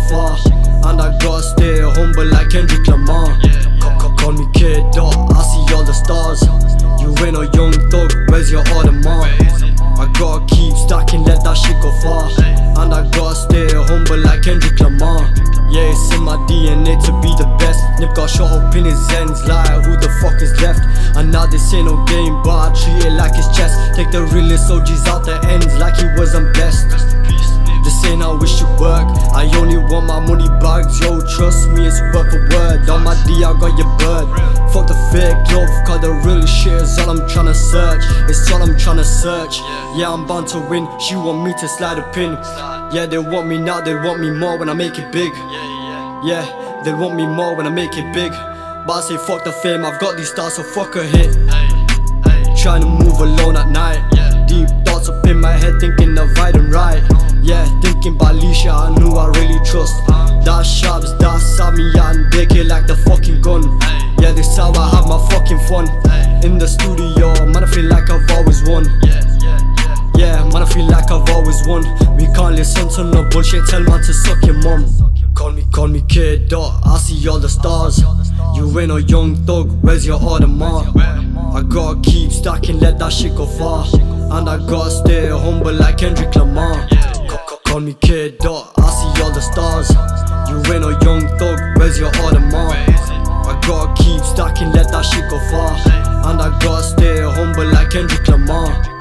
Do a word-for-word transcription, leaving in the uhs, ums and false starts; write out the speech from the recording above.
far. And I gotta stay humble like Kendrick Lamar. Call, call, call me Kid Dot, I see all the stars. You ain't a young thug, where's your Audemars? I gotta keep stacking, let that shit go far. And I gotta stay humble like Kendrick Lamar. Yeah, it's in my D N A to be the best. Nip got shot up in his ends, like who the fuck is left? And now this ain't no game, but I treat it like it's chess. Take the realest O Gs out the ends like he wasn't blessed. This ain't how it should work, I only want my money bags. Yo, trust me, it's word for word. On my D I got your bird. Fuck the fake love, cause the real shit is all I'm tryna search. It's all I'm tryna search. Yeah, I'm bound to win, she want me to slide a pin. Yeah, they want me now, they want me more when I make it big. Yeah, they want me more when I make it big. But I say fuck the fame, I've got these stars, so fuck a hit. Trying to move alone at night. Deep thoughts up in my head, thinking of right and right. Yeah, thinking about Alicia, I knew I really trust. That sharps, that saw me and they kill like the fucking gun. Yeah, this how I have my fucking fun. In the studio, man, I feel like I've always won. Yeah, man, I feel like I've always won. We can't listen to no bullshit, tell man to suck your mum. Call me, call me Kid Dot, I see all the stars. You ain't a young thug, where's your Audemars? I gotta keep stacking, let that shit go far. And I gotta stay humble like Kendrick Lamar. Call, call, call me Kid Dot, I see all the stars. You ain't a young thug, where's your Audemars? I gotta keep stacking, let that shit go far. And I gotta stay humble like Kendrick Lamar.